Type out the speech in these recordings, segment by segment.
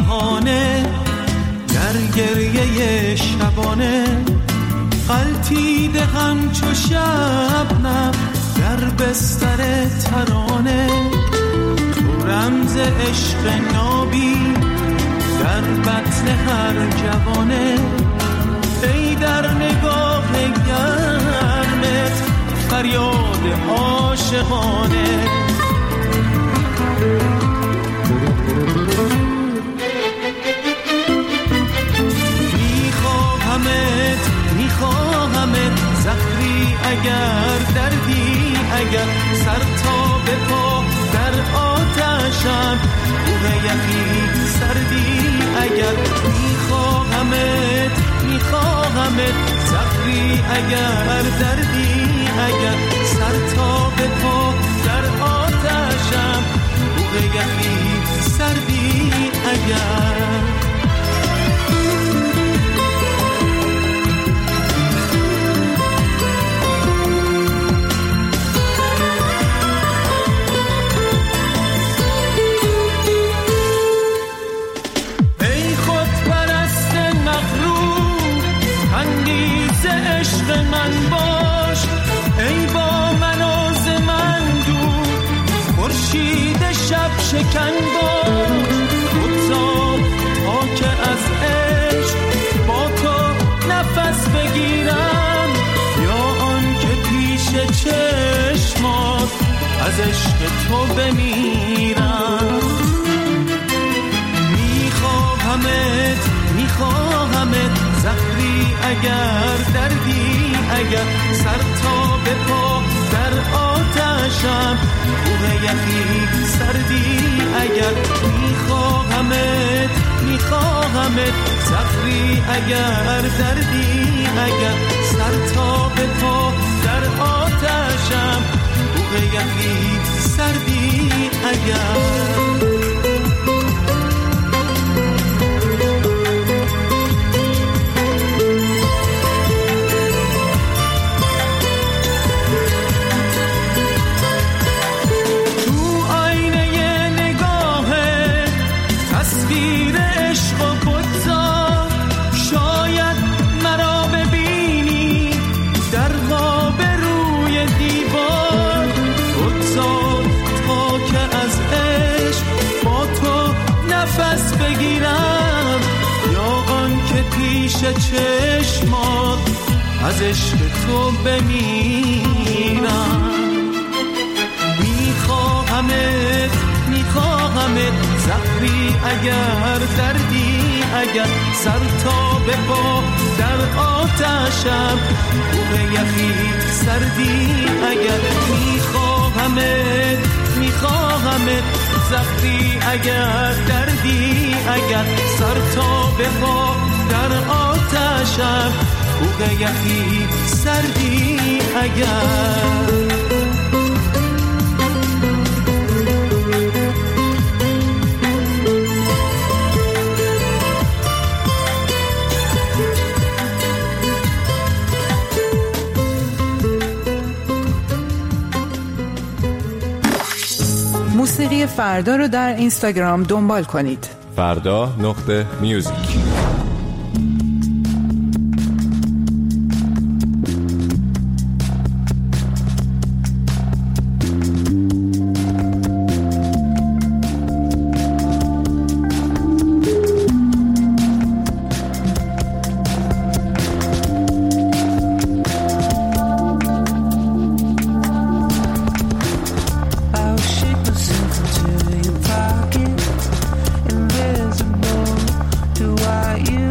بهانه در گریه شبانه غلطیده همچو شبنم در بستر ترانه تو رمز عشق نابی در بطن هر جوانه ای در نگاه گرمت فریاد عاشقانه میخواهمت زهری اگر دردی اگر سر تا به پا در آتشم کوه یخی سردی اگر میخواهمت زهری اگر دردی اگر سر تا به پا در آتشم کوه یخی سردی اگر عشق من باش ای با مناز من دور خورشید شب شکن باش بگذار تا که از عشق با تو نفس بگیرم یا آن که پیش چشمات از عشق تو بمیرم میخواهمت زهری اگر دردی اگر سر تا به پا در آتشم کوه یخی سردی اگر میخواهمت زهری اگر دردی اگر سر تا به پا در آتشم کوه یخی سردی اگر نفس بگیرم یا آن که پیش چشمات از عشق تو بمیرم میخواهمت زهری اگر دردی اگر سر تا به پا در آتشم کوه یخی سردی اگر میخواهمت زهری اگر دردی اگر سر تا به پا در آتشم کوه یخی سردی اگر موسیقی فردا رو در اینستاگرام دنبال کنید. فردا.music Invisible, do I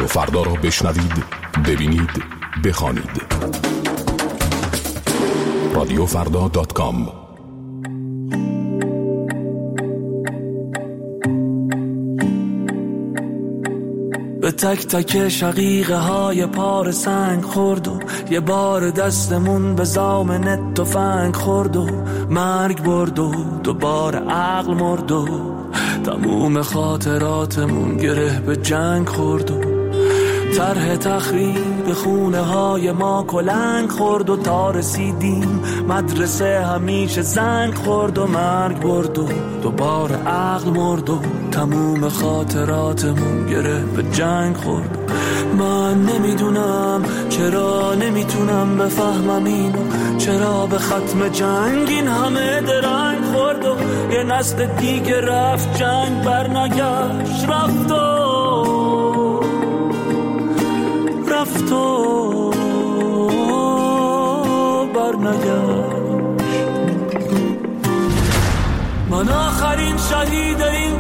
رادیو فردا را بشنوید، ببینید، بخوانید. رادیوفردا.com. به تک تک شقیقه های پار سنگ خورد و یه بار دستمون به زامن تفنگ خورد و مرگ برد و دوباره عقل مرد و تموم خاطراتمون گره به جنگ خورد و طرح تخریب خونه های ما کلنگ خورد و تا رسیدیم مدرسه همیشه زنگ خورد و مرگ برد و دوباره عقل مرد و تموم خاطراتمون گره به جنگ خورد. من نمیدونم چرا نمیتونم بفهمم اینو، چرا به ختم جنگ این همه درنگ خورد و یه نسل دیگه رفت جنگ برنگشت، رفت و برنگشت. من آخرین شهید این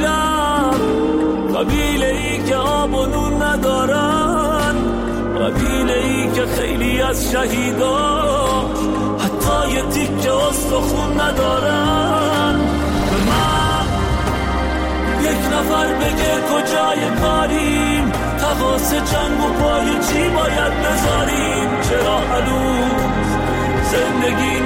قبیله ای که آب و نون ندارن، قبیله ای که خیلی از شهیدا حتی یه تیکه استخون ندارن. به من یک نفر بگه کجای کاریم، تقاس جنگ و پای چی باید بذاریم، چرا هنوز زندگی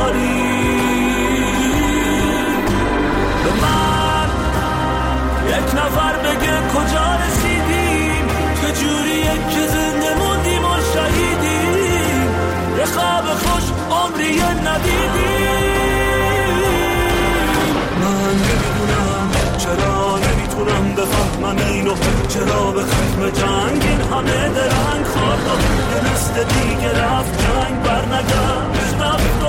نداریم. به من یک نفر بگه کجا رسیدیم، چجوریه که زنده موندیم و شهیدیم، یه خواب خوش عمری ندیدیم. من نمیدونم چرا نمیتونم بفهمم اینو، چرا به ختم جنگ این همه درنگ خورد و یه نسل دیگه رفت جنگ برنگشت، رفت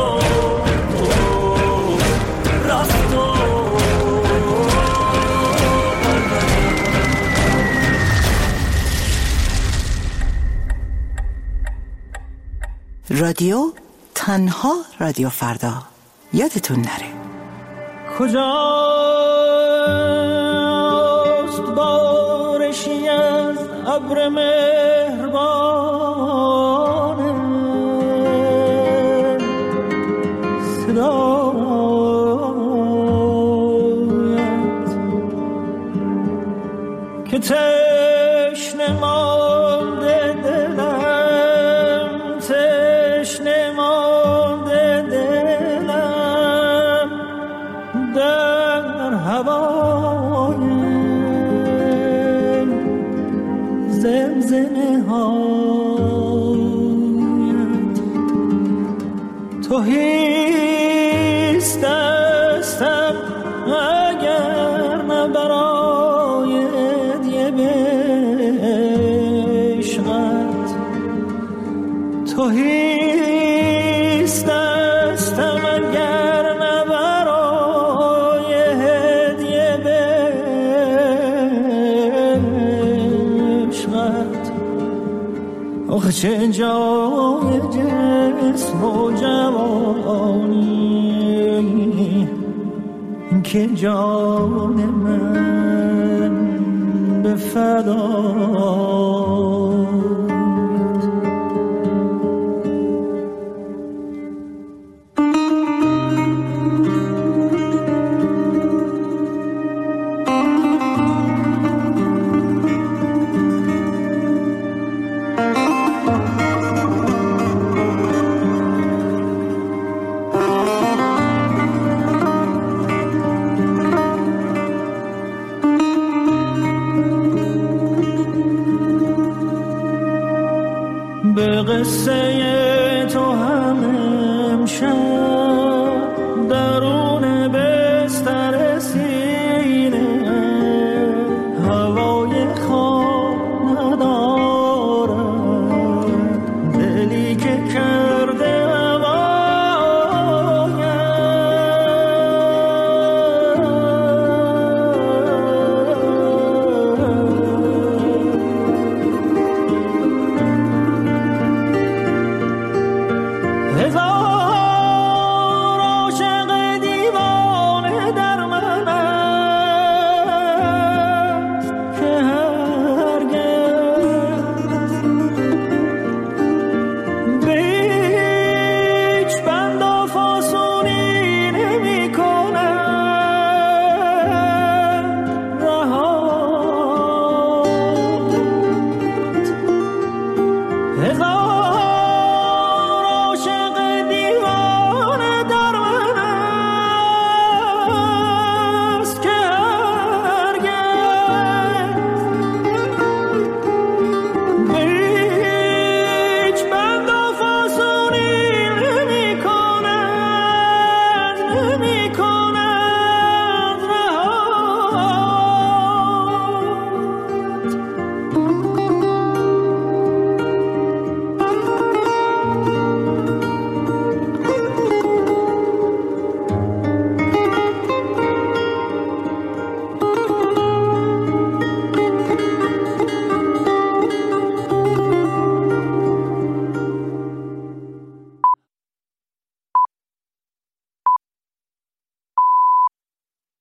رادیو تنها رادیو فردا، یادتون نره. کجاست بارشی از ابر مهربان صدایت که تشنه مانده دلم، تشنه مانده دلم در هوای زمزمه هایت. تو هیست دستم اگر نه برایت یه عشقت، تو هیست دستم اگر نه برای هدیه به عشقت. آخه چه جای جسم و جوانی که جان من به فدا. به قصه